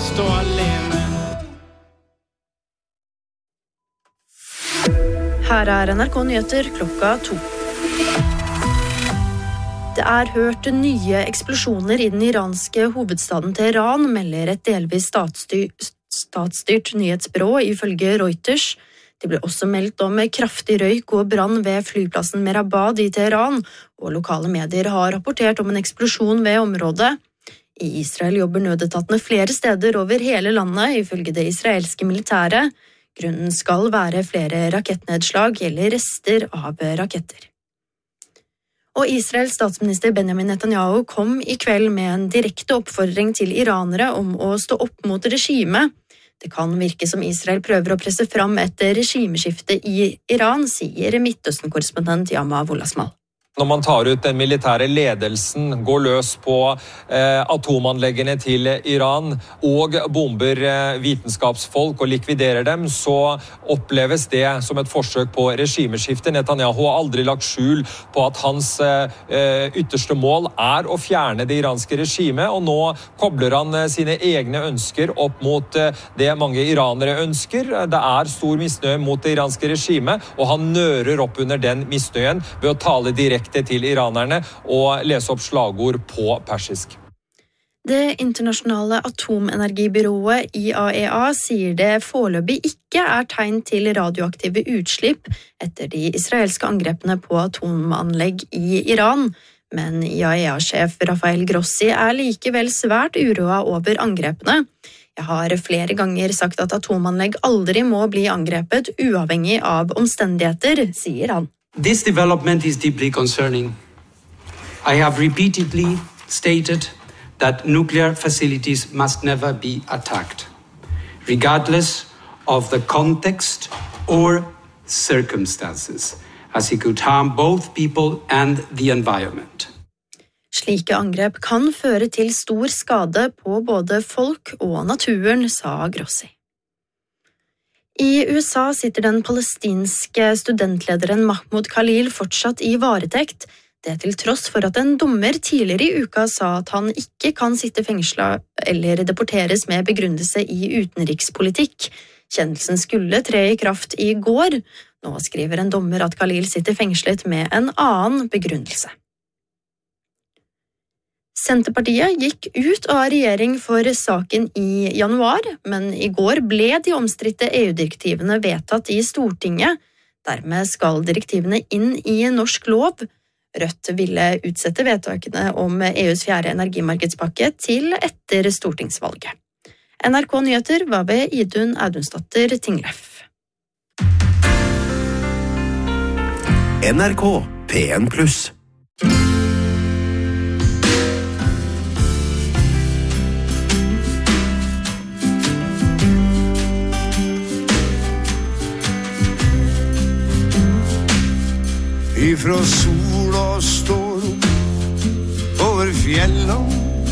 stå alene. Her NRK Nyheter klokka 2. Det hørt nye eksplosjoner i den iranske hovedstaden Teheran, melder et delvis statsstyrt nyhetsbyrå ifølge Reuters. Det ble også meldt om kraftig røyk og brann ved flyplassen Mehrabad i Teheran, og lokale medier har rapportert om en eksplosjon ved området. I Israel jobber nødetatene flere steder over hele landet, ifølge det israelske militæret. Grunnen skal være flere rakettnedslag eller rester av raketter. Og Israels statsminister Benjamin Netanyahu kom i kveld med en direkte oppfordring til iranere om å stå opp mot regimet. Det kan virke som Israel prøver å presse fram et regimeskifte i Iran, sier Midtøsten-korrespondent Yama Wolasmal. Når man tar ut den militære ledelsen, går løs på atomanleggene til Iran og bomber vitenskapsfolk og likviderer dem, så oppleves det som et forsøk på regimeskifte. Netanyahu har aldri lagt skjul på at hans ytterste mål å fjerne det iranske regimet, og nå kobler han sine egne ønsker opp mot det mange iranere ønsker. Det stor misnøye mot det iranske regimet, og han nører opp under den misnøyen ved å tale direkte til iranerne og lese opp slagord på persisk. Det internasjonale atomenergibyrået IAEA sier det foreløpig ikke tegn til radioaktive utslipp etter de israelske angrepene på atomanlegg i Iran, men IAEA-sjef Rafael Grossi likevel svært uroa over angrepene. Jeg har flere ganger sagt at atomanlegg aldri må bli angrepet uavhengig av omstendigheter, sier han. This development is deeply concerning. I have repeatedly stated that nuclear facilities must never be attacked, regardless of the context or circumstances, as it could harm both people and the environment. Slike angrep kan føre til stor skade på både folk og naturen, sa Grossi. I USA sitter den palestinske studentlederen Mahmoud Khalil fortsatt i varetekt, det til tross for at en dommer tidligere i uka sa at han ikke kan sitte fengslet eller deporteres med begrunnelse i utenrikspolitikk. Kjennelsen skulle tre i kraft i går. Nå skriver en dommer at Khalil sitter fengslet med en annen begrunnelse. Senterpartiet gikk ut av regjering for saken i januar, men i går ble de omstridte EU-direktivene vedtatt i Stortinget. Dermed skal direktivene inn i norsk lov. Rødt ville utsette vedtakene om EUs 4. energimarkedspakke til etter stortingsvalget. NRK Nyheter var ved Idun Audundsdatter Tinglef. NRK P1+. Ifra sol og storm over fjellene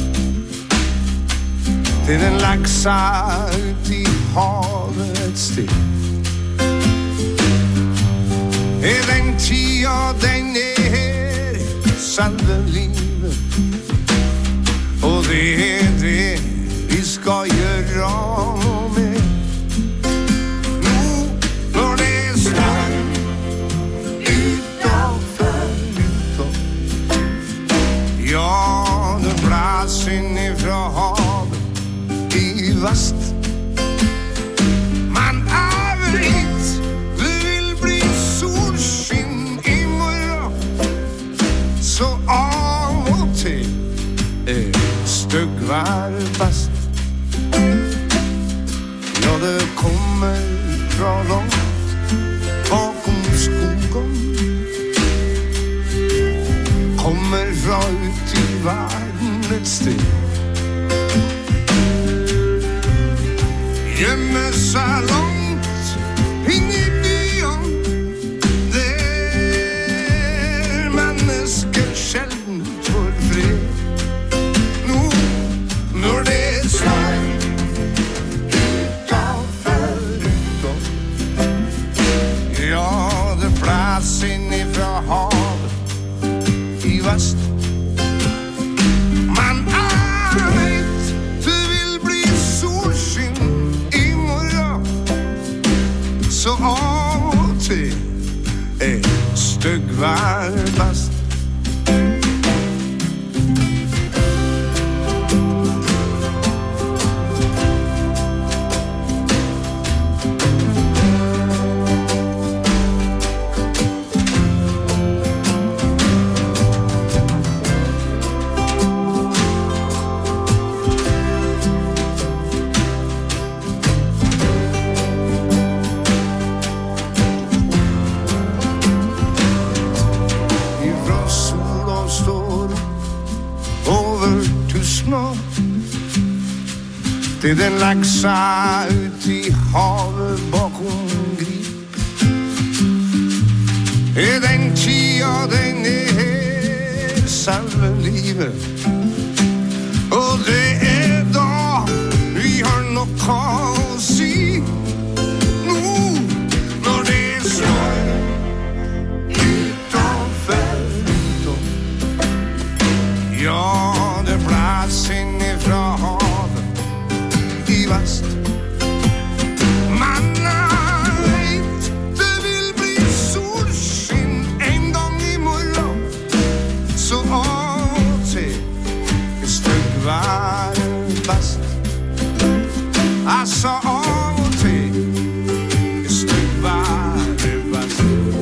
til den laksa ut i havet et sted. Den tida den her selve livet, og det det vi skal gjøre noe med. Ja, det blæs inn ifra havet i vest. Men vet, det vil bli solskinn i morgen, så av og til styggvær best. Ja, det kommer fra langt bakom skogen, kommer fra ut i verden et sted. Gjemme seg langt inn i byen, der mennesker sjelden får fred. Nå, når det snart utenfor utom, ja, det blæs inn ifra havet i vest. Men vet, det vil bli sol stygg varmast. Det är den laxa ut i havet bakom grip. Det är den tia, den är salvelivet. Och det är dag vi har nog kaos i. Nu, när det är snö utanför. Ja, det blåser inifrån havet i vast. Man vet det vill bli solsken en gång imorgon. Så av till ett stygg varmast. Alltså av till ett stygg varmast.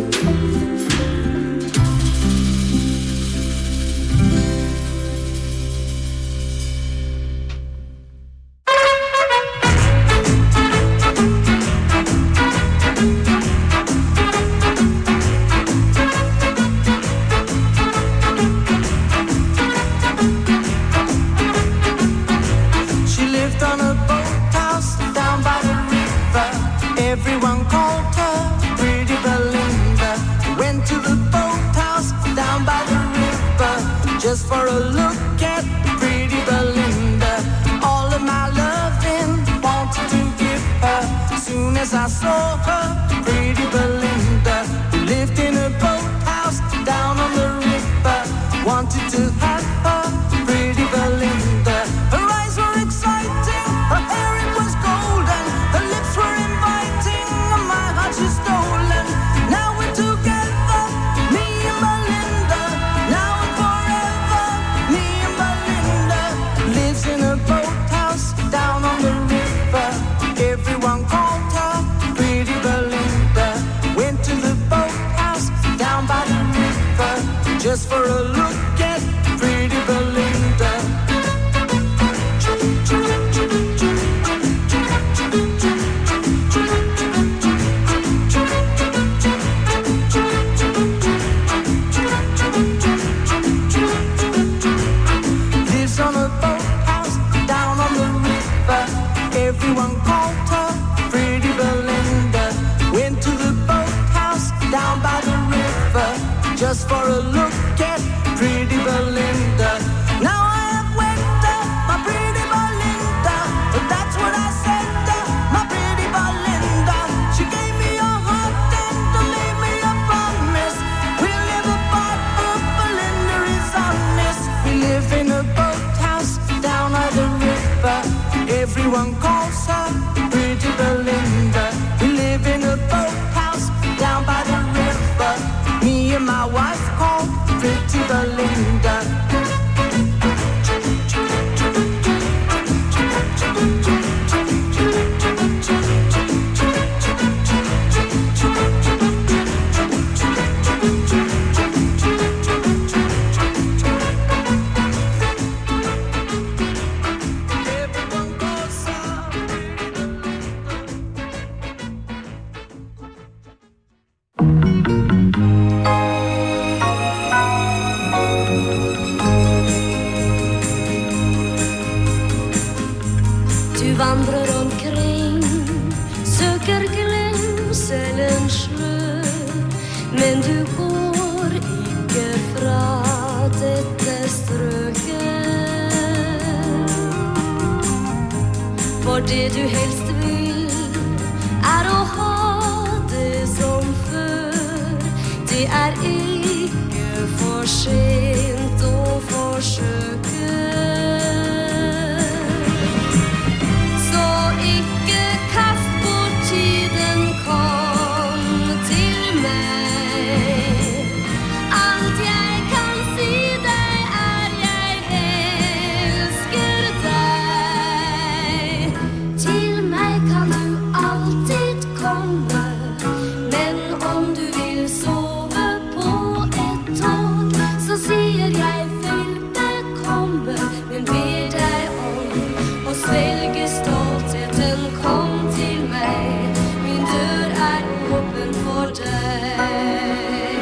Everyone called her Pretty Belinda. Went to the boathouse down by the river just for a look at Pretty Belinda. All of my loving wanted to give her. Soon as I saw her, Pretty Belinda, who lived in a boathouse down on the river, wanted to have her, Pretty Belinda. Her eyes were exciting, her hair it was golden, her lips were inviting, and my heart she's stolen. Now we're together, me and Belinda. Now and forever, me and Belinda. Lives in a boathouse down on the river. Everyone called her Pretty Belinda. Went to the boathouse down by the river just for a look at Pretty Belinda. Lives on a boathouse down on the river. Everyone called her Pretty Belinda. Went to the boathouse down by the river just for a look at Pretty Belinda. Now I have wet my Pretty Belinda, but that's what I said, my Pretty Belinda. She gave me a heart and made me a promise. We'll live apart, but Belinda is honest. We live in a boathouse down by the river. Everyone calls her Pretty Belinda. We live in a boathouse down by the river. Me and my wife called Pretty Belinda. Everyone calls her Pretty Du vandrar omkring, söker glemselens sjö, men du går ikke fra dette strøket. For det du helst vil å ha det som før. Det ikke for sent å forsøke. Kast bort tiden, kom til meg. svelge stoltheten, kom til meg, min dør åpen for deg.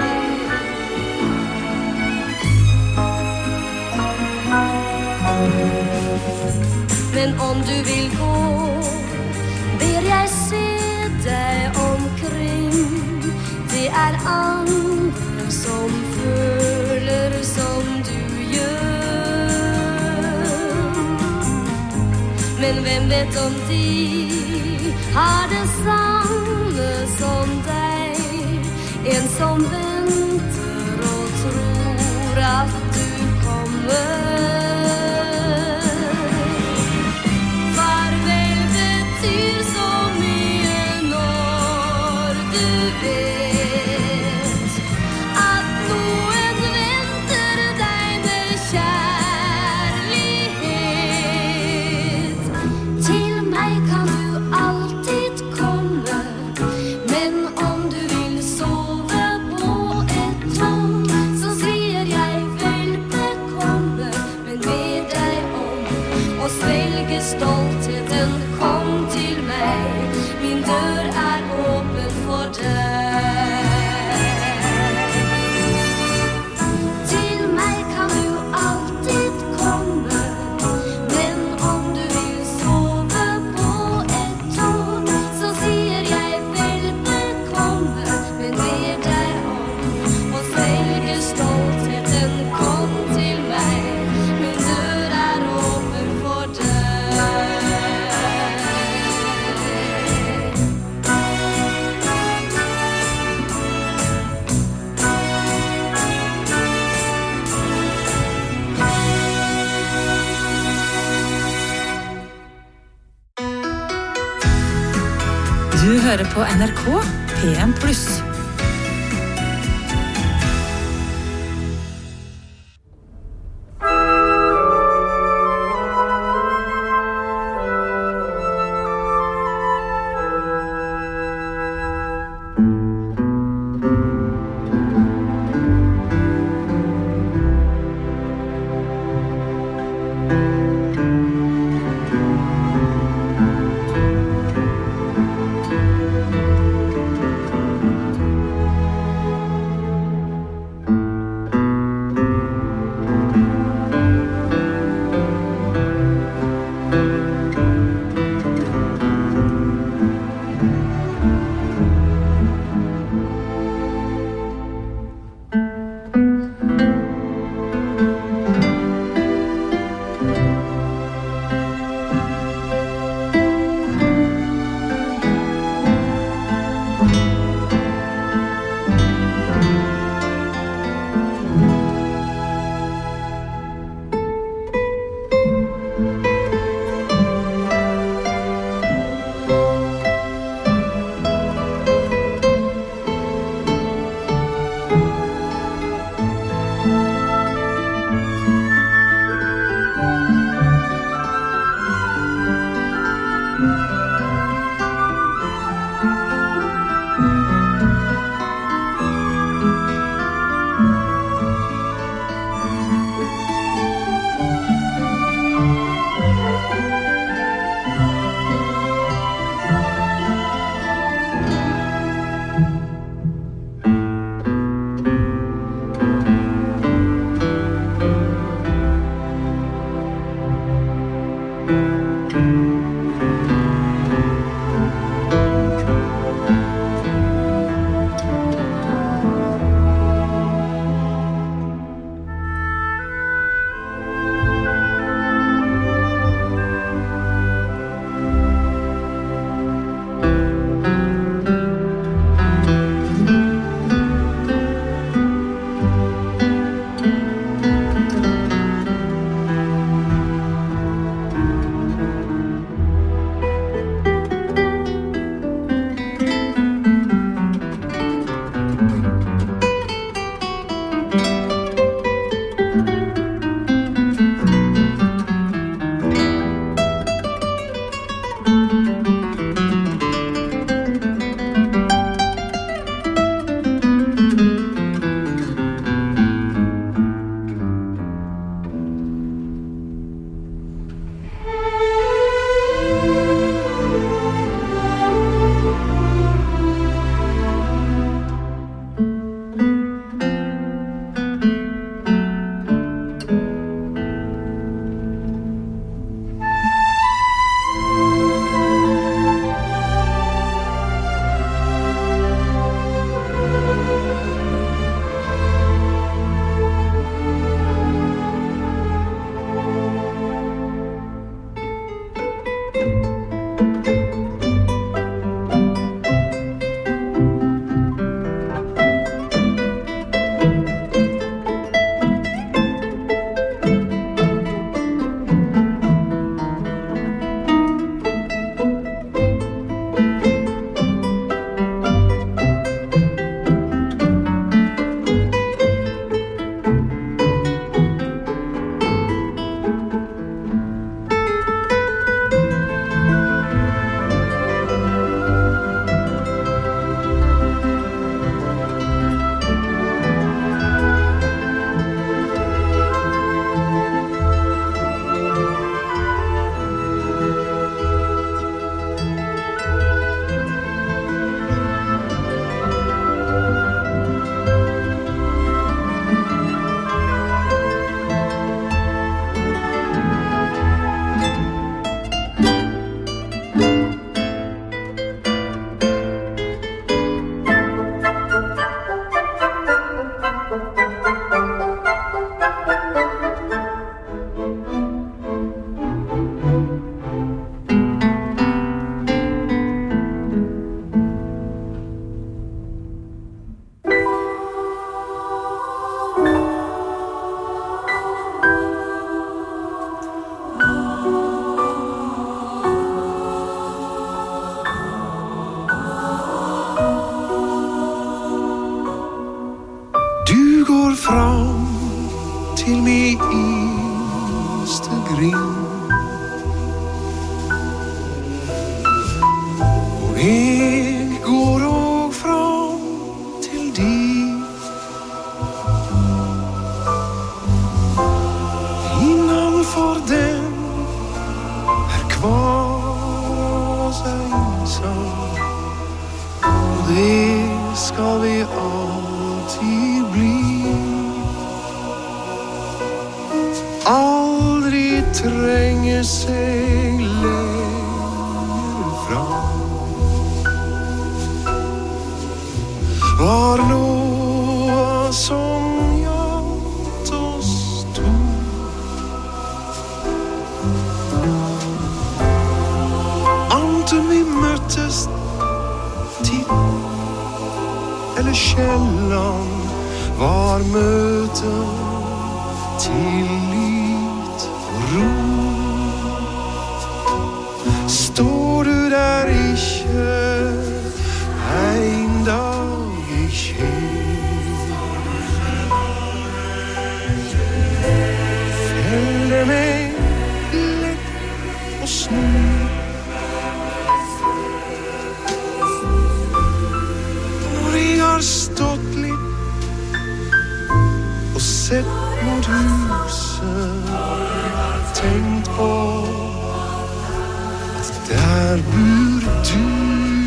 Men om du vil gå, ber jeg se deg omkring. Det andre som føler som du gjør. Men hvem vet om de har det samme som deg? En som venter og tror at du kommer. Stoltheten, kom til meg, min dør åpen for deg. Til meg kan du alltid komme, men om du vil sove på et tog, så sier jeg vel bekomme, men ber deg om å svelge stoltheten, kom til meg, min dør åpen for deg. Du hører på NRK P1+. väg går och fram till dig. Innanför den är kvar oss ensam, och det ska vi alltid bli. Aldrig tränger sig längre fram. Var lova som jag oss tog. Antingen vi möttes till eller källan, var möten tillit och ro. Står du där i kön en dag i kön, fällde mig lätt och snur. Och vi har stått lite och sett mot husen, tänkt på att där bor du.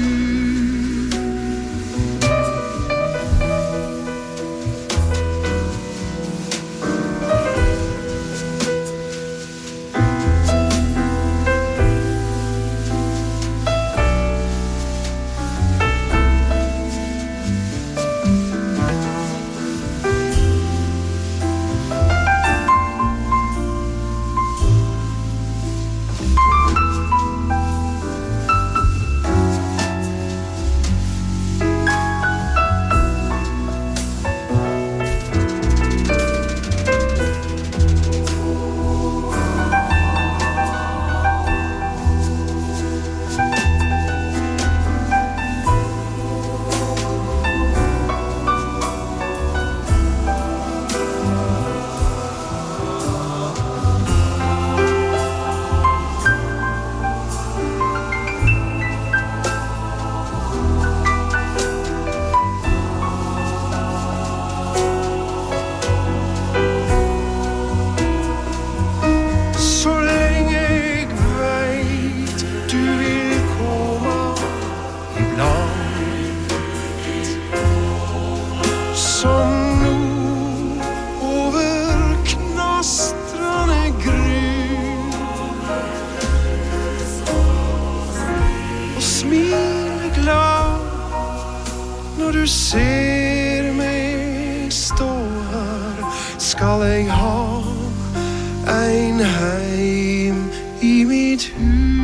Du ser mig stå här, skall jag ha en heim i mitt hus.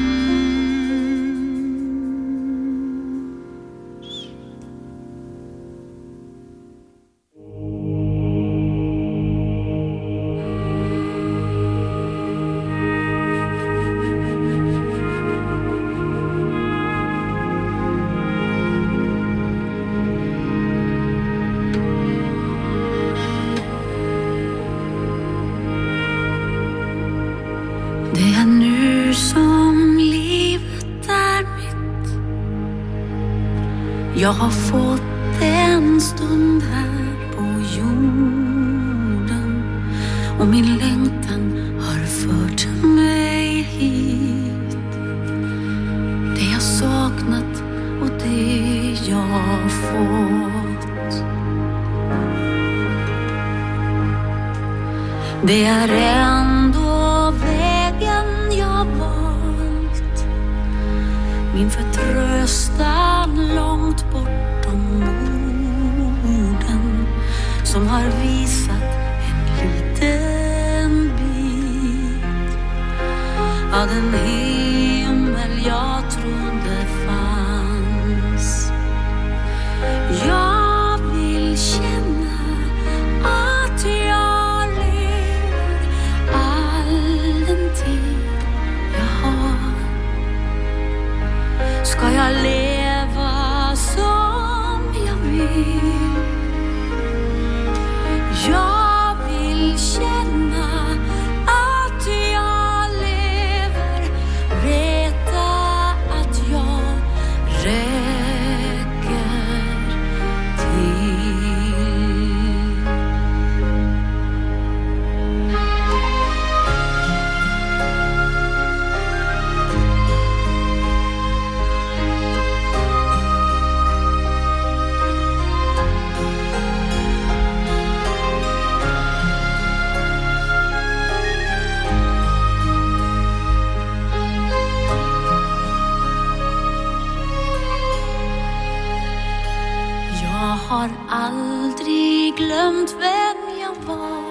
Det är nu som livet är mitt. Jag har fått en stund här på jorden, och min längtan har fört mig hit. Det jag saknat och det jag fått, det är ändå vägen jag valt. Min förtröstan långt bortom orden, som har visat en liten bit av den himmel jag trodde fanns. Jag vill känna att jag lever all den tid jag har. Ska jag leva som jag vill? Jag vill känna att jag lever, veta att jag aldrig glömt vem jag var.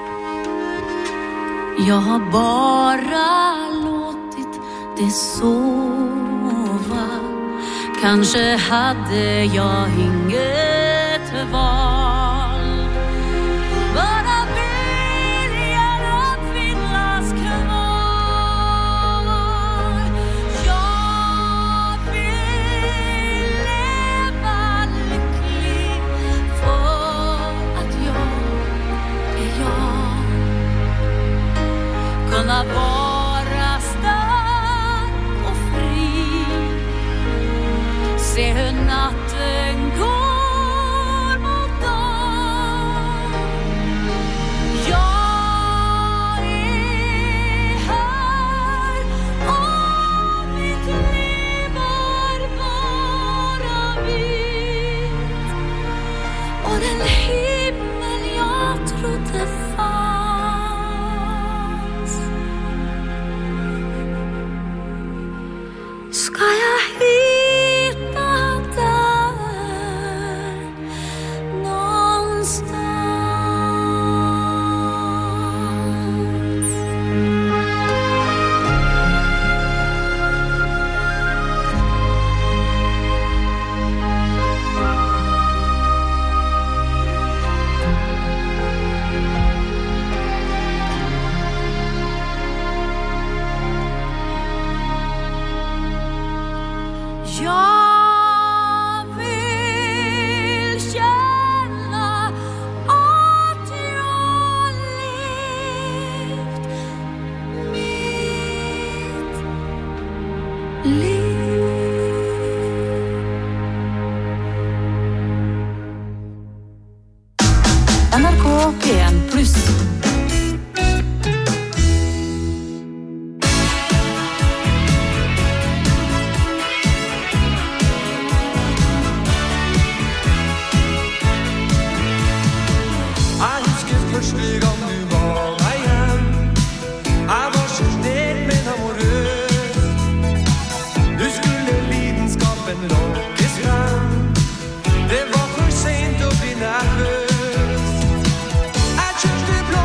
Jag har bara låtit det sova. Kanske hade jag inget val. Bara viljan att finnas kvar. Jag vill leva lycklig för att jag är jag. Kunna vara stark och fri. Se hur natten går mot dag. Jag är här och mitt liv var bara vitt. Och den himmel jag trodde fanns. Ska jag hitta där någonstans? Jag vill känna att jag levt mitt liv. NRK P1 Plus. Jeg husker første gang du var meg hjem. Jeg var sjenert, men amorøs. Du skulle lidenskapen lokkes frem. Det var for sent å bli nervøs. Jeg kjørte blå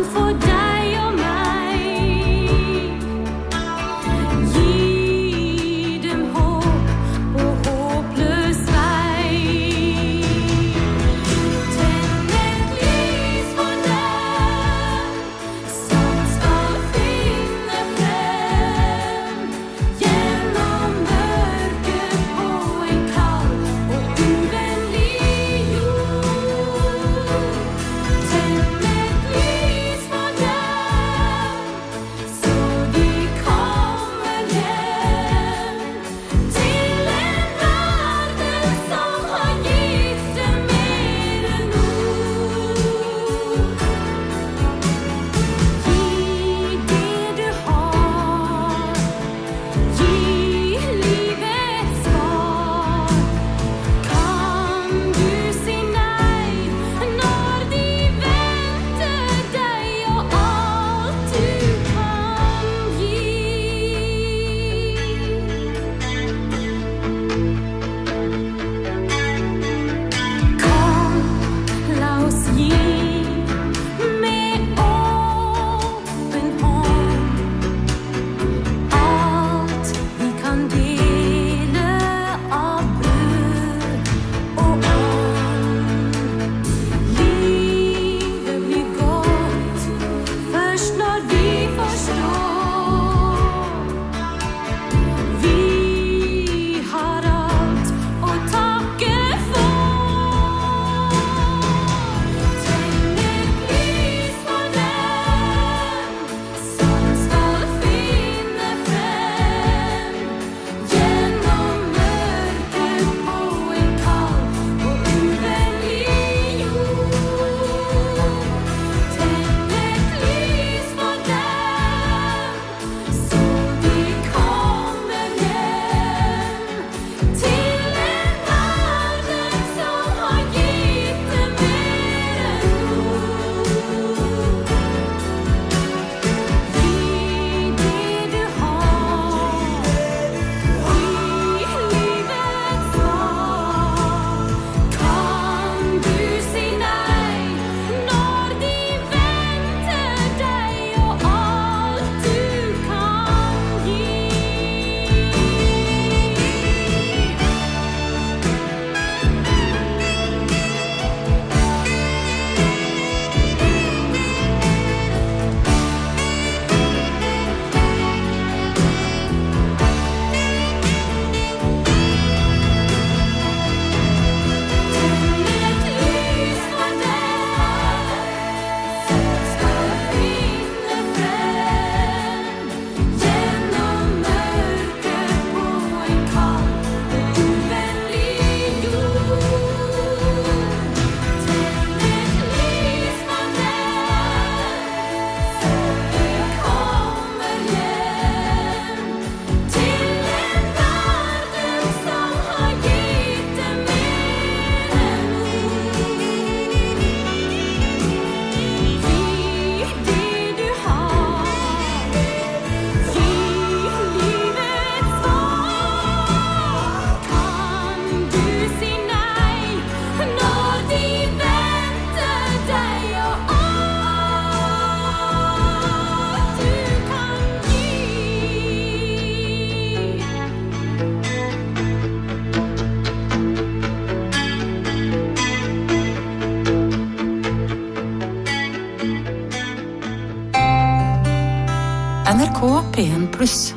NRK P1+.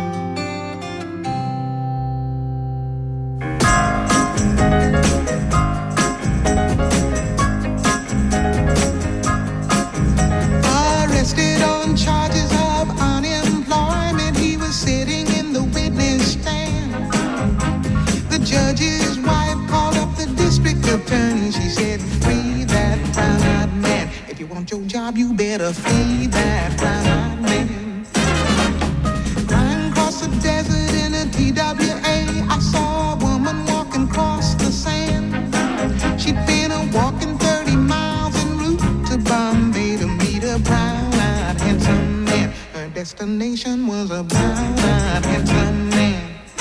Arrested on charges of unemployment, he was sitting in the witness stand. The judge's wife called up the district attorney. She said, free that brown-eyed man. If you want your job, you better free that brown-eyed man. Flying across the desert in a TWA, I saw a woman walking across the sand. She'd been walking 30 miles en route to Bombay to meet a brown-eyed handsome man. Her destination was a brown-eyed handsome man.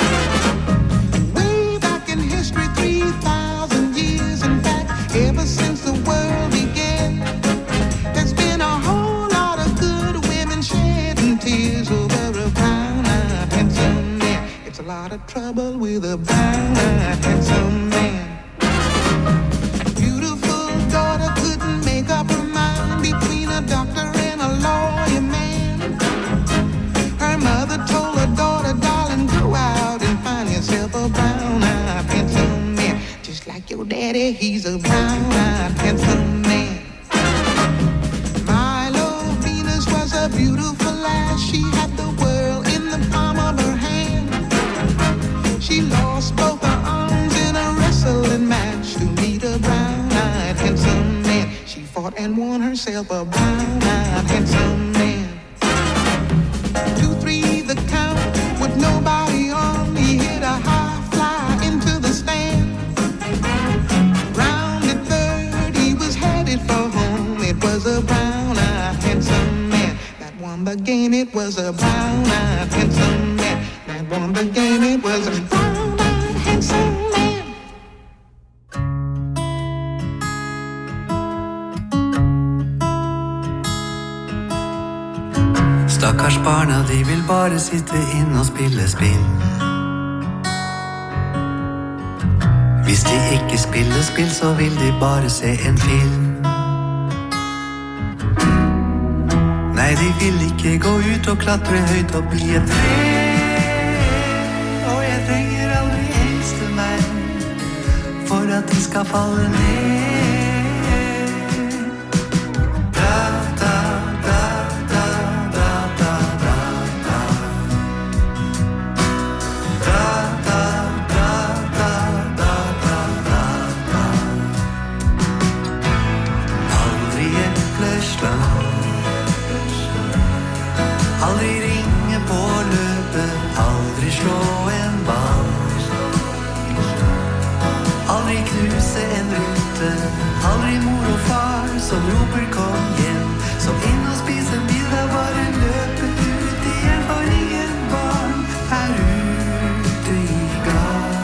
Way back in history, 3,000 years in fact, ever since the world began, there's been a whole of trouble with a brown-eyed handsome man. Beautiful daughter couldn't make up her mind between a doctor and a lawyer man. Her mother told her daughter, darling, go out and find yourself a brown-eyed handsome man. Just like your daddy, he's a brown-eyed handsome man. Milo Venus was a beautiful lass. She had the world in the palm of her hand. She lost both her arms in a wrestling match to meet a brown-eyed handsome man. She fought and won herself a brown-eyed handsome man. 2, 3 the count with nobody on. He hit a high fly into the stand. Round at third he was headed for home. It was a brown-eyed handsome man that won the game. It was a brown-eyed handsome man that won the game. It was a brown-eyed handsome man. Stakkars barna, de vil bare sitte inn og spille spill. Hvis de ikke spiller spill, så vil de bare se en film. Nei, de vil ikke gå ut og klatre høyt opp i et tre. Og jeg trenger aldri engste meg for at de skal falle ned. Aldri ringe på løpet, aldri slå en ball. Aldri knuse en rute, aldri mor og far som roper kom hjem. Som inn og spise middag, bare løpe ut igjen, for ingen barn er ute i gata.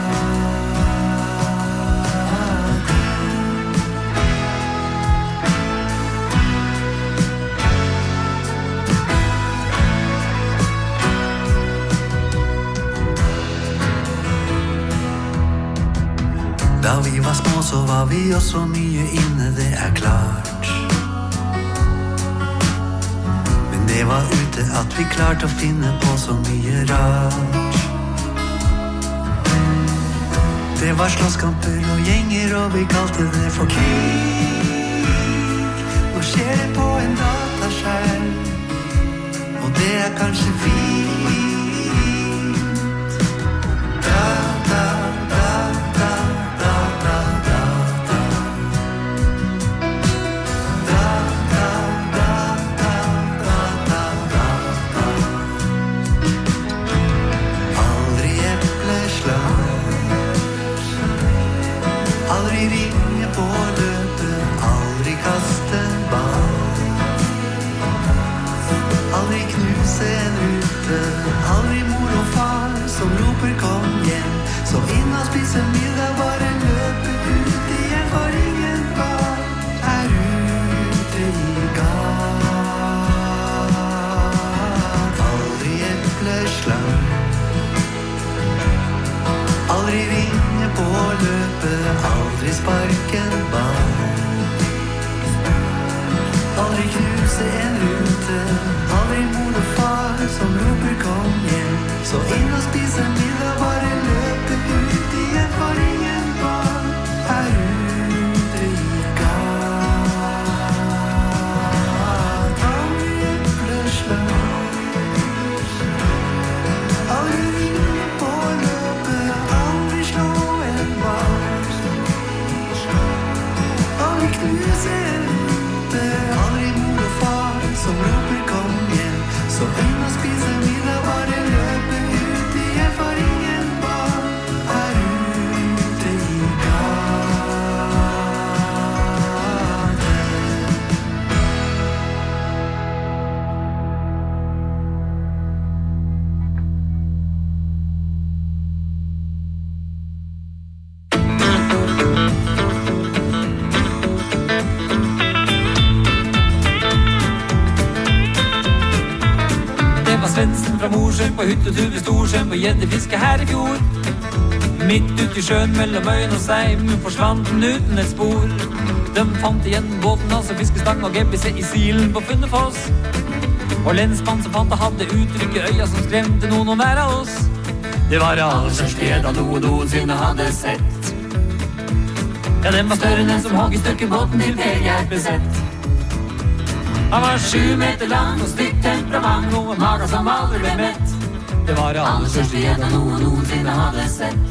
Da vi var små, så var vi også mye inne, det er klart. Men det var ute at vi klarte å finne på så mye rart. Det var slåsskamper og gjenger, og vi kalte det for krig. Nå skjer det på en dataskjerm, og det er kanskje fint. Aldri ringe på løpet, aldri kaste en ball. Aldri knuse en rute, aldri mor og far som roper kom hjem. Så inn og spise middag, bare løpe ut igjen, for ingen barn er ute i gata. Aldri epleslang, aldri ringe på løpet, aldri sparke en ball. Aldri knuse en rute, aldri mor og far som roper kom hjem. Så inn og spise middag, bare løpe ut igjen, for ingen barn er ute i gata. Aldri epleslang, aldri ringe på løpet, aldri slå en ball. Aldri knuse en rute, aldri mor og far som roper kom hjem. Så inn og spise middag, bare løpe ut igjen, for ingen Svendsen fra Mosjøen på hyttetur ved Storsjøen på gjeddefiske her I fjor. Midt ute I sjøen mellom Øyen og Seim forsvant den uten et spor. De fant igjen båten hans og fiskestang og GBC I silen på Funnefoss. Og lensmann som fant og hadde uttrykk I øya som skremte noen å være oss. Det var det aller største gjedda noensinne hadde sett. Ja, den var større enn den som hogg I stykker båten til Per Gjerpeseth. Han var 7 meter lang og stygt temperament og en mage som aldri ble mett. Det var det aller største gjedda noensinne hadde sett.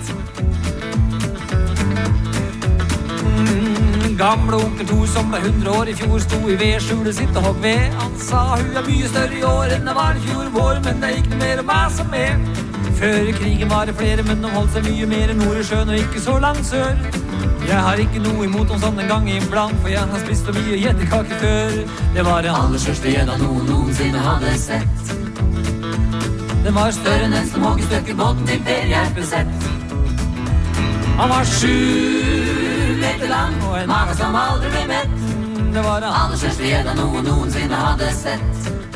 Gamle onkel Thor som var 100 år I fjor sto I vedskjulet sitt og hogg ved. Han sa hun mye større I år enn det var I fjor vår, men det gikk noe mer å mase med. Før krigen var det flere, men de holdt seg mye mer nord I sjøen og ikke så langt sør. Jeg har ikke noe imot om sånn en gang iblant, for jeg har spist så mye gjeddekake før. Det var det aller største gjedda noensinne hadde sett. Den var større enn den som hogg I stykker båten til Per Gjerpeseth. Han var 7 meter lang og en mage som aldri ble mett. Det var det aller største gjedda noensinne hadde sett.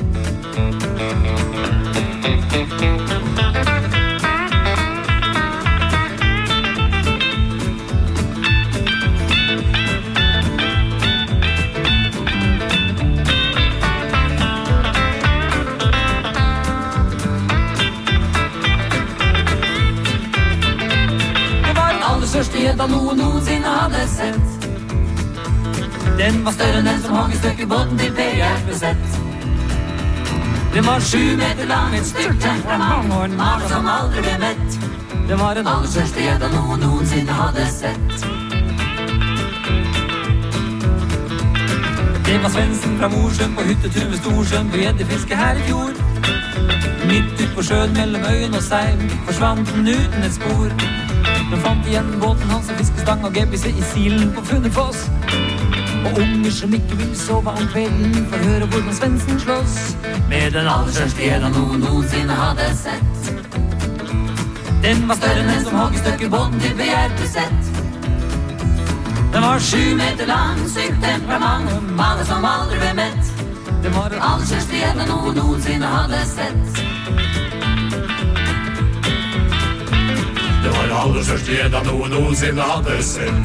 Største gjedda noensinne hadde sett. Den var større enn den som hogg I stykker båten til Per Gjerpeseth. Den var 7 meter lang, et stygt temperament og en mage som aldri ble mett. Det var den aller største gjedda noensinne hadde sett. Det var Svendsen fra Mosjøen på hyttetur ved Storsjøen på gjeddefiske her I fjor. Midt ut på sjøen mellom Øyen og Seim forsvant den uten et spor. De fant igjen båten hans og fiskestang og GBC I silen på Funnefoss. Og unger som ikke vil sove om kvelden får høre hvordan Svendsen slåss med den aller største gjedda noensinne hadde sett. Den var større enn den som hogg I stykker båten til Per Gjerpeseth. Den var 7 meter lang, sykt temperament og en mage som aldri ble mett. Det var den aller største gjedda noensinne hadde sett. Det var det aller største gjedda noensinne hadde sett.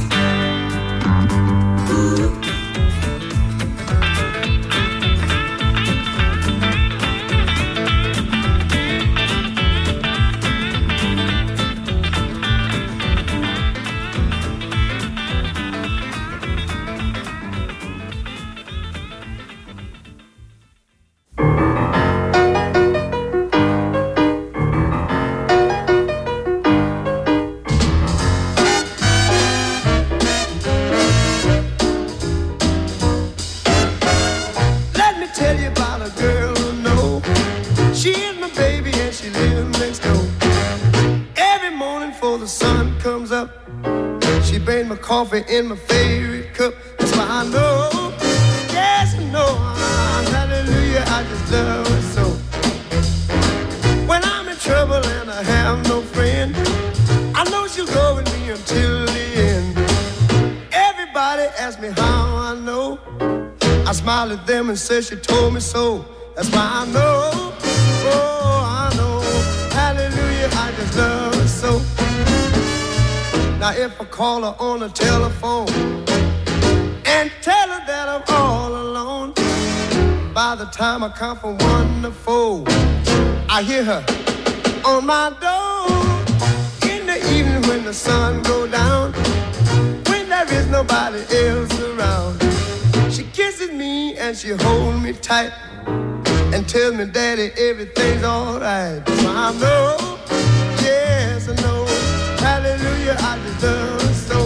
Coffee in my favorite cup. That's why I know, yes I know, hallelujah, I just love her so. When I'm in trouble and I have no friend, I know she'll go with me until the end. Everybody asks me how I know. I smile at them and say she told me so. That's why I know, oh I know, hallelujah, I just love her so. Now if I call her on the telephone and tell her that I'm all alone, by the time I count from 1 to 4, I hear her on my door. In the evening when the sun goes down, when there is nobody else around, she kisses me and she holds me tight and tells me, Daddy, everything's alright. So I know, yes I know, hallelujah, I just love her so.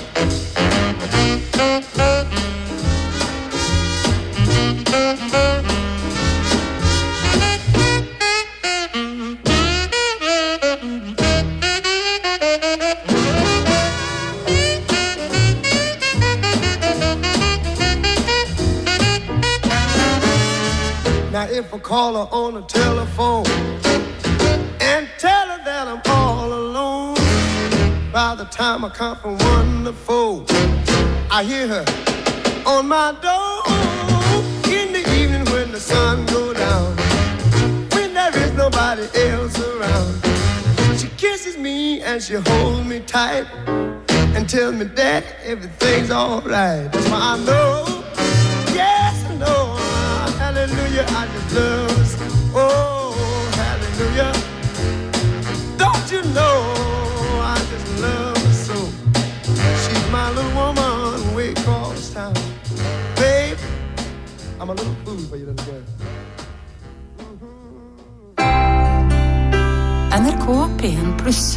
Now if I call her on the telephone and tell her that I'm all alone, by the time I count from 1 to 4, I hear her on my door. In the evening when the sun goes down, when there is and she holds me tight and tells me that everything's alright. That's why I know, yes I know, hallelujah, I just love her so. Oh, hallelujah, don't you know, I just love her so. She's my little woman way across town. Babe, I'm a little fool for you, little girl. NRK P1+.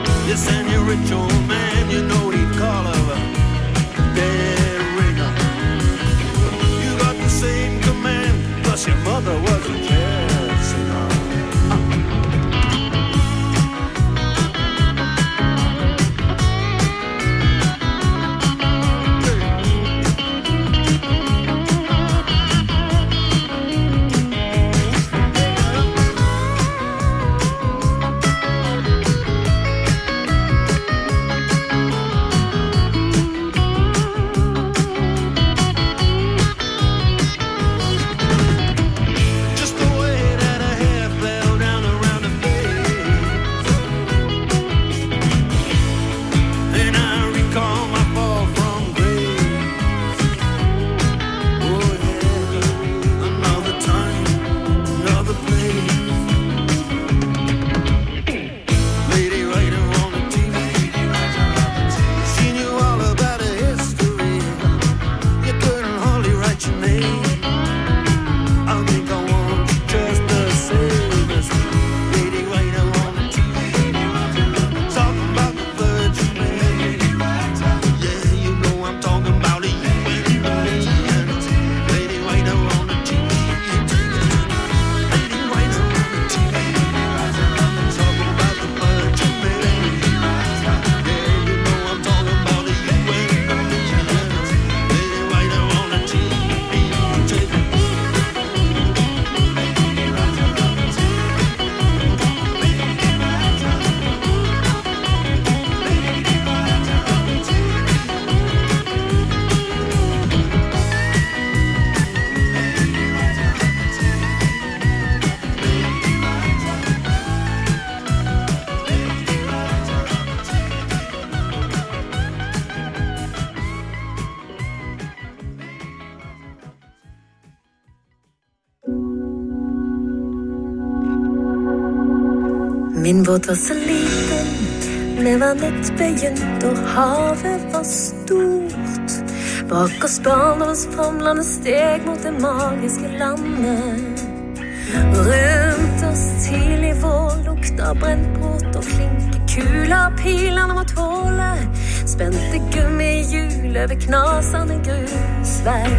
Rich old man, you know he'd call her a dead ringer. Min båt var så liten, vi var nett begynt, og havet var stort. Bak oss barndoms famlende steg mot det magiske landet. Rundt oss tidlig vår lukta brent brot og klinke kula pilene mot hålet. Spente gummihjul over knasende grusvei.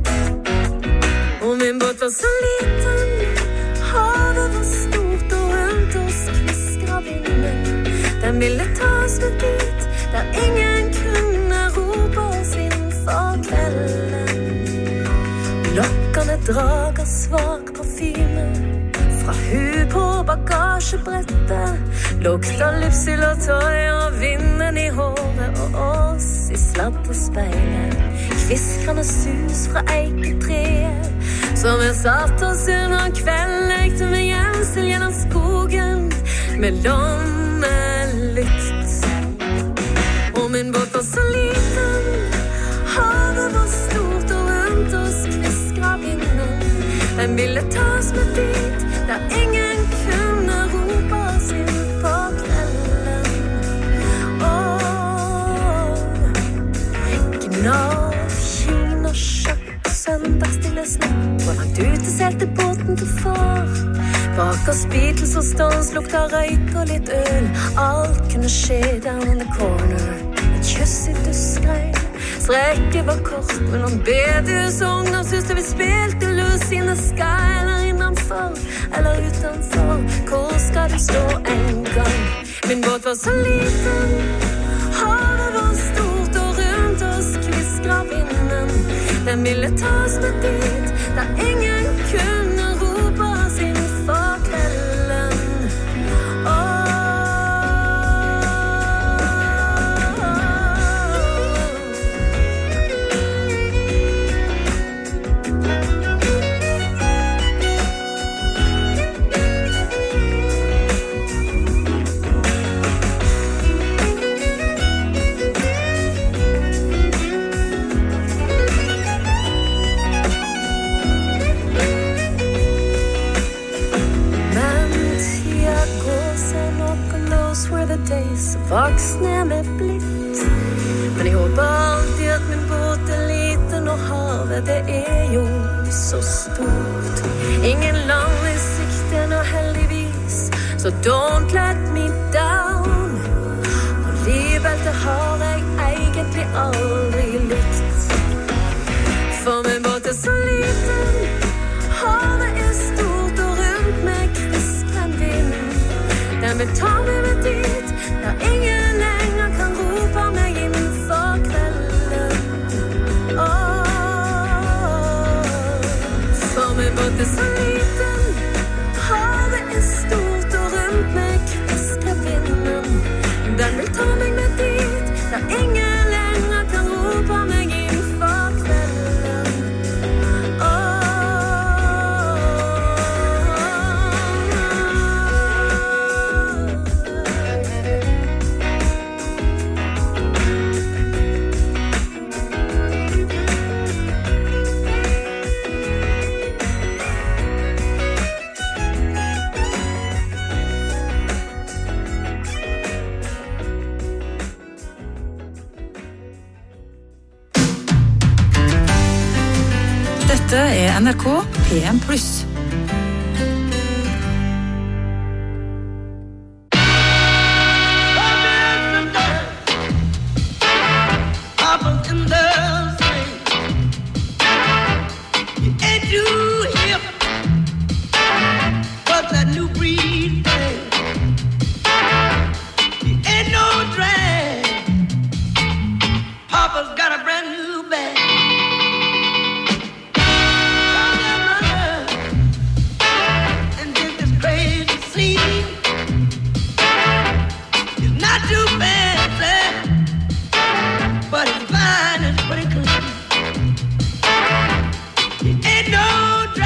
Og min båt var så liten, havet var stort, og rundt oss kviskra vinden. Den ville ta oss med dit, der ingen kunne rope oss inn for kvelden. Lokkende drager svak parfyme fra hu på bagasjebrettet. Lukta lypsyl og tøy og vinden i håret og oss i sladd og speilet. Kviskrende sus fra eiketreet som vi satt oss under kvelden. Lekte med gjemsel gjennom skogen med lommelykt. Og min båt var så liten, havet var stort, og rundt oss kviskra vinden. Den ville ta oss med dit, der ingen kunne rope oss inn på kvelden. Gnav, kina, sjakk, søndagsstille snakk, og langt ute selte båten til far. Bak oss Beatles og Stones lukta røyk og litt øl. Alt kunne skje down in the corner. Et kyss i duskregn. Strekket var kort mellom bedehus og ungdomshus, der vi spilte Lucy in the Sky. Eller innenfor, eller utenfor. Hvor skal du stå en gang? Min båt var så liten, havet var stort, og rundt oss kviskra vinden. Den ville ta oss med dit, der ingen kunne rope oss inn for kvelden. Voksne er vi blitt, men jeg håper alltid at min båt er liten, og havet det er jo så stort. Ingen land i sikte nå heldigvis, så don't let me down. Og livbeltet har jeg egentlig aldri likt. For min båt er så liten, havet er stort, og rundt meg kvisker en vind. Den vil ta meg med dit, der ingen lenger kan rope meg inn for kvelden. For min båt er så liten, havet er stort, og rundt meg kvisker vinden. Den vil ta meg med dit, der ingen lenger kan rope meg inn for kvelden. Dette er NRK PM+. But it's fine, it's pretty clean. It ain't no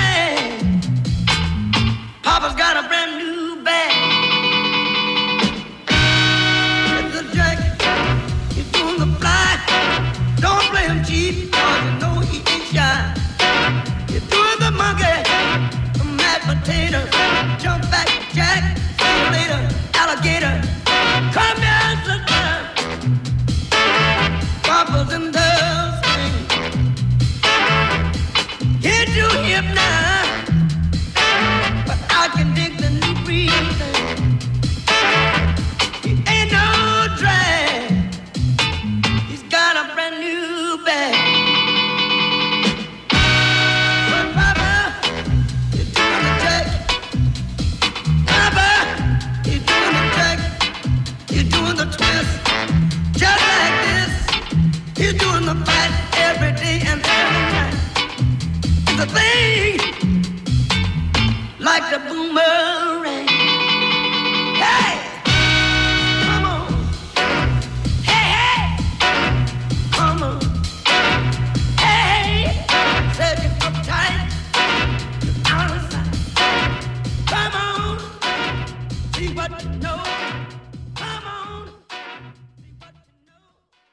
a thing like the boomerang. Hey, come on. Hey, hey, come on. Hey, said you up tight, out of sight. Come on, see what you know. Come on, see what you know.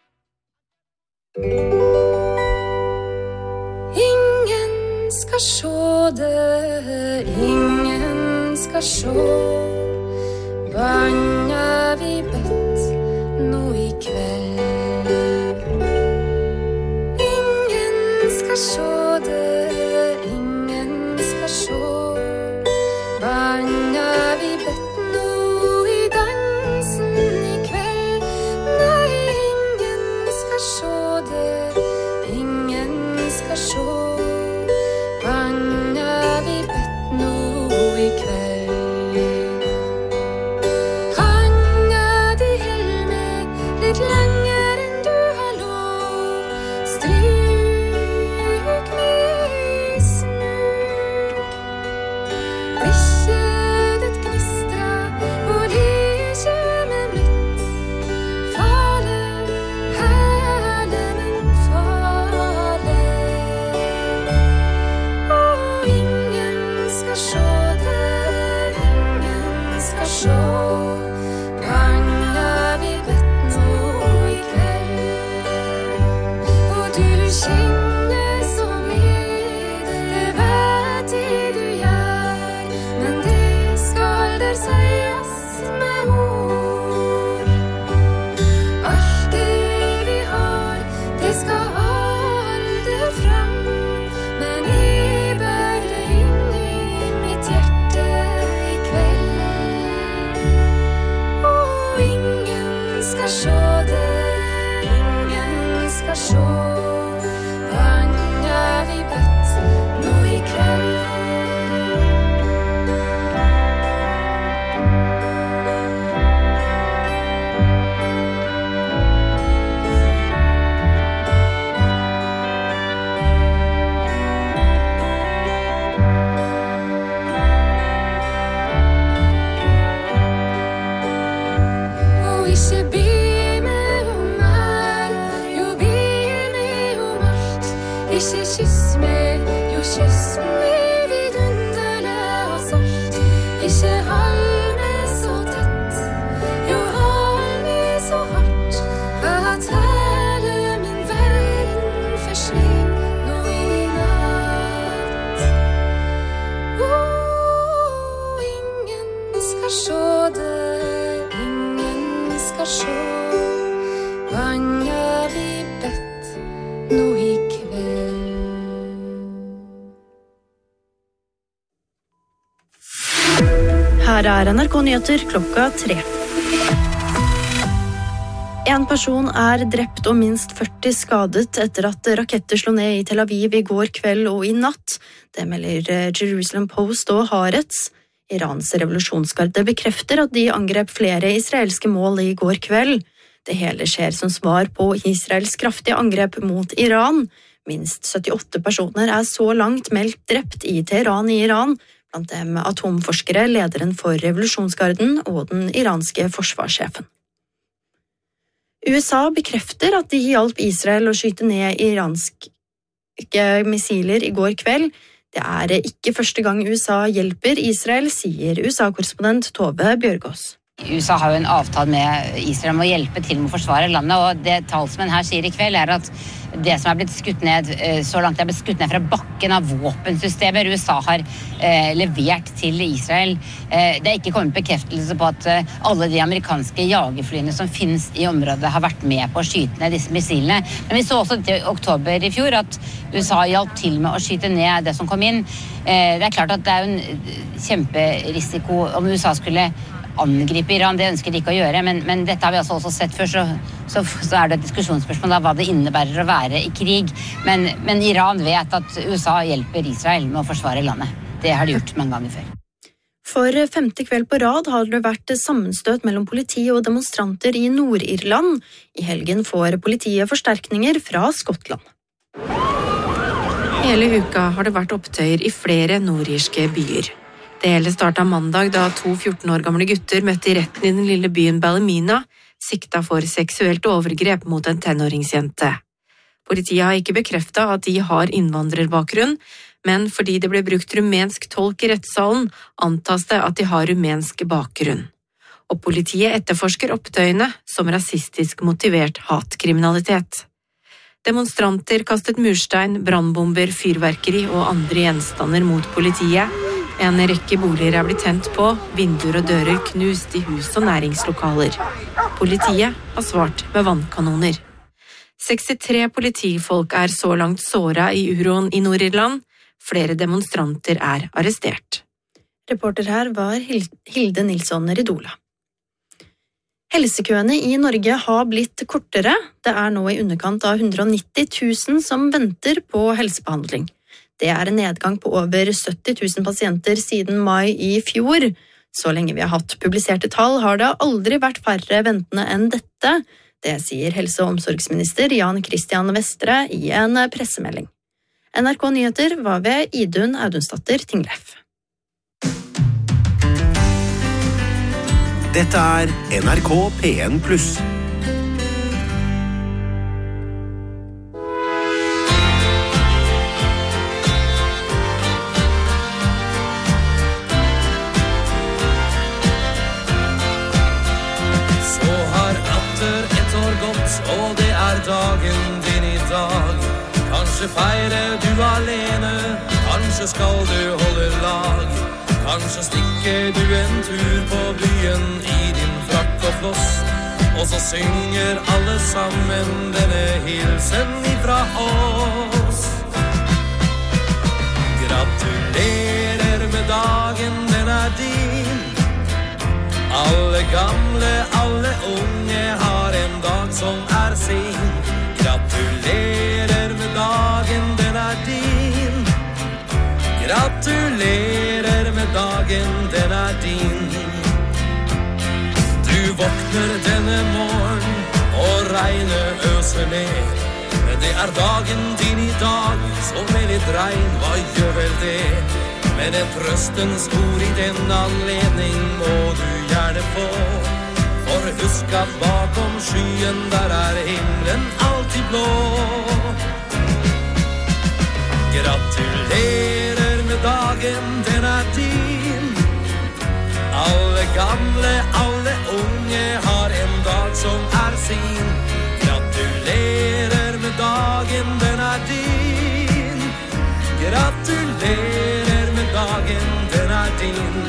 Ingen skal sjå det, ingen skal sjå. Banna vi bedt nå i kveld. Ingen skal sjå det, ingen skal sjå. Banna vi bedt nå i dansen i kveld. Nei, ingen skal sjå det, ingen skal sjå. Banna vi bedt nå i kveld. Hanga de helme litt lenger enn du har lov. Stryk med smug. Ikke det gnistra og leke med mitt. Fale, herle, men fale. Og ingen skal sjå det, ingen skal sjå. Banna vi bedt nå i kveld. Og du kjenner så mye, det vet jeg du gjør. Men det skal der sies med ord. Alt det vi har, det skal aldri fram. Men jeg bærer det inn i mitt hjerte i kveld. Og ingen skal sjå det, ingen skal sjå. Banna vi bedt nå i kveld. Og ikke be meg om mer, jo be meg om alt. Ikke kyss meg, jo kyss meg vidunderlig og salt. Ikke hold meg så tett, jo hold meg så hardt. At hele min verden forsvinner nå i natt. Ingen skal sjå det, ingen skal sjå. Banna vi bedt nå i kveld. Her er NRK Nyheter klokka 3. En person er drept og minst 40 skadet etter at raketter slo ned i Tel Aviv i går kveld og i natt. Det melder Jerusalem Post og Haaretz. Irans revolusjonsgarde bekrefter at de angrep flere israelske mål i går kveld. Det hele skjer som svar på Israels kraftige angrep mot Iran. Minst 78 personer er så langt meldt drept i Teheran i Iran, blant dem atomforskere, lederen for revolusjonsgarden og den iranske forsvarssjefen. USA bekrefter at de hjalp Israel å skyte ned iranske missiler i går kveld. Det er ikke første gang USA hjelper Israel, sier USA-korrespondent Tove Bjørgaas. USA har jo en avtale med Israel om å hjelpe til med å forsvare landet, og det talsmenn her sier i kveld er at det som er blitt skutt ned, så langt det er blitt skutt ned fra bakken av våpensystemer USA har levert til Israel. Det er ikke kommet bekreftelse på at alle de amerikanske jagerflyene som finnes i området har vært med på å skyte ned disse missilene. Men vi så også i oktober i fjor at USA hjalp til med å skyte ned det som kom inn. Det er klart at det er en kjemperisiko om USA skulle angripe Iran, det ønsker de ikke å gjøre, men dette har vi altså også sett før, så er det et diskusjonsspørsmål av hva det innebærer å være i krig. Men Iran vet at USA hjelper Israel med å forsvare landet. Det har de gjort mange ganger før. For 5. kveld på rad har det vært sammenstøt mellom politi og demonstranter i Nord-Irland. I helgen får politiet forsterkninger fra Skottland. Hele uka har det vært opptøyer i flere nordirske byer. Det hele startet mandag da 2 14 år gamle gutter møtte i retten i den lille byen Ballymena, sikta for seksuelt overgrep mot en tenåringsjente. Politiet har ikke bekreftet at de har innvandrerbakgrunn, men fordi det ble brukt rumensk tolk i rettssalen, antas det at de har rumensk bakgrunn. Og politiet etterforsker opptøyene som rasistisk motivert hatkriminalitet. Demonstranter kastet murstein, brannbomber, fyrverkeri og andre gjenstander mot politiet. En rekke boliger er blitt tent på, vinduer og dører knust i hus og næringslokaler. Politiet har svart med vannkanoner. 63 politifolk er så langt såret i uroen i Nord-Irland. Flere demonstranter er arrestert. Reporter her var Hilde Nilsson Ridola. Helsekøene i Norge har blitt kortere. Det er nå i underkant av 190 000 som venter på helsebehandling. Det er en nedgang på over 70 000 pasienter siden mai i fjor. Så lenge vi har hatt publiserte tall, har det aldri vært færre ventende enn dette. Det sier helse- og omsorgsminister Jan Christian Vestre i en pressemelding. NRK Nyheter var ved Idun Audunstatter Tingleff. Dette er NRK P1+. Og det er dagen din i dag. Kanskje feirer du alene, kanskje skal du holde lag. Kanskje stikker du en tur på byen i din frakk og floss. Og så synger alle sammen denne hilsen ifra oss. Gratulerer med dagen, den er din. Alle gamle, alle unge har en dag som er sin. Gratulerer med dagen, den er din. Gratulerer med dagen, den er din. Du våkner denne morgen, og regnet øser ned. Men det er dagen din i dag, så med litt regn, hva gjør vel det? Men et trøstens ord i den anledning må du gjerne få. For husk at bakom skyen der er himmelen alltid blå. Gratulerer med dagen, den er din. Alle gamle, alle unge har en dag som er sin. Gratulerer med dagen, den er din. Gratulerer med dagen, den er din.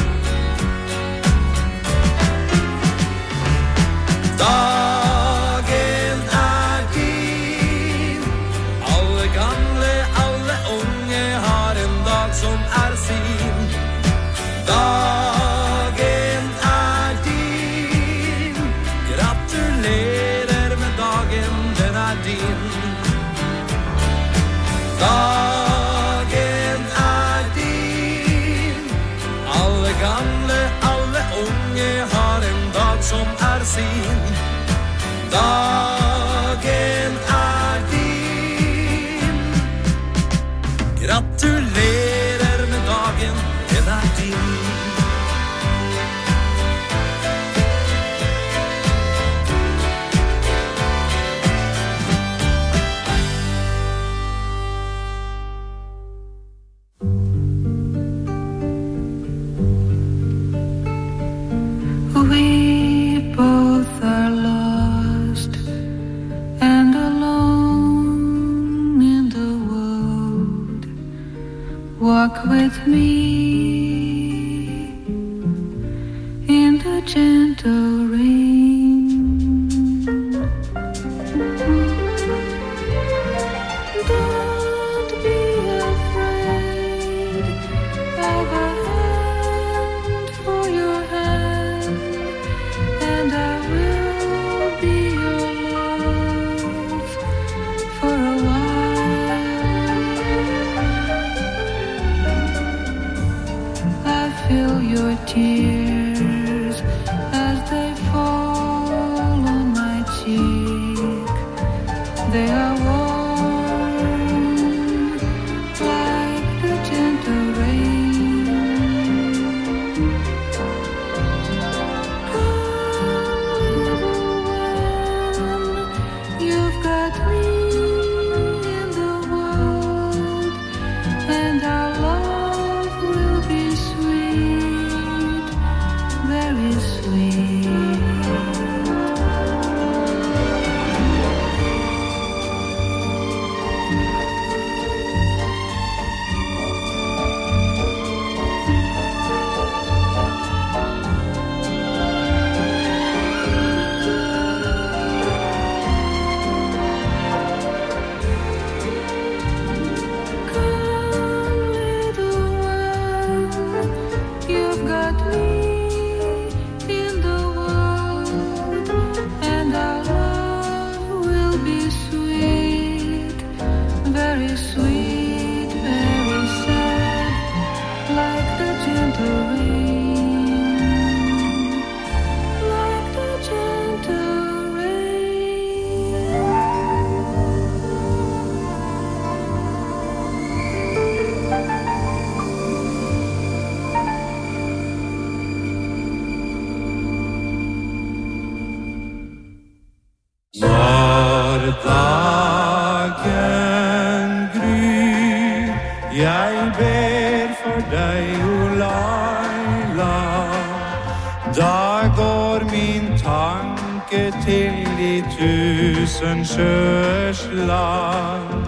Dagen er din. Alle gamle, alle unge har en dag som er sin. Dagen er din. Gratulerer med dagen, den er din. Dagen er din. Alle gamle, alle unge har en dag som er sin. Dagen er din. Gratulerer med dagen, den er din. We both are lost and alone in the world. Walk with me in the gentle rain. Don't be afraid of a hand for your hand. And I will be your love for a while. I feel your tears as they fall on my cheek. They are warm Jeg ber for deg, o Laila. Da går min tanke til de 1000 sjøers land.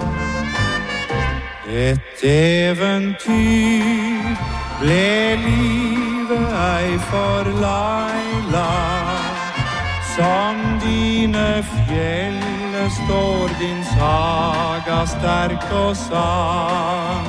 Et eventyr ble livet ei for Laila. Som dine fjell står din saga sterk og sann.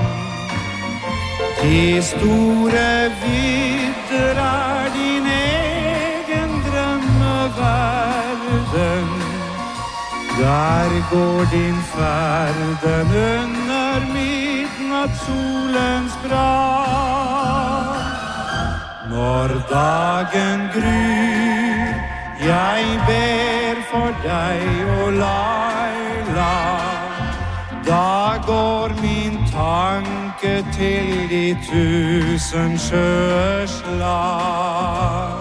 De store vidder din egen drømmeverden. Der går din ferden under midnattssolens brann. Når dagen gryr, jeg ber for deg, o Laila. Da går min tanke til de 1000 sjøers land.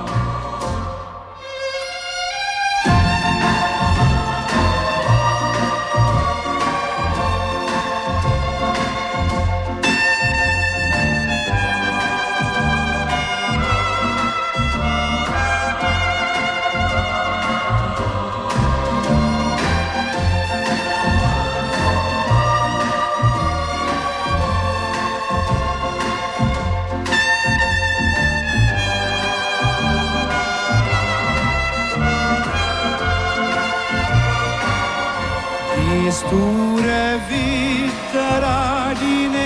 Store vidder dine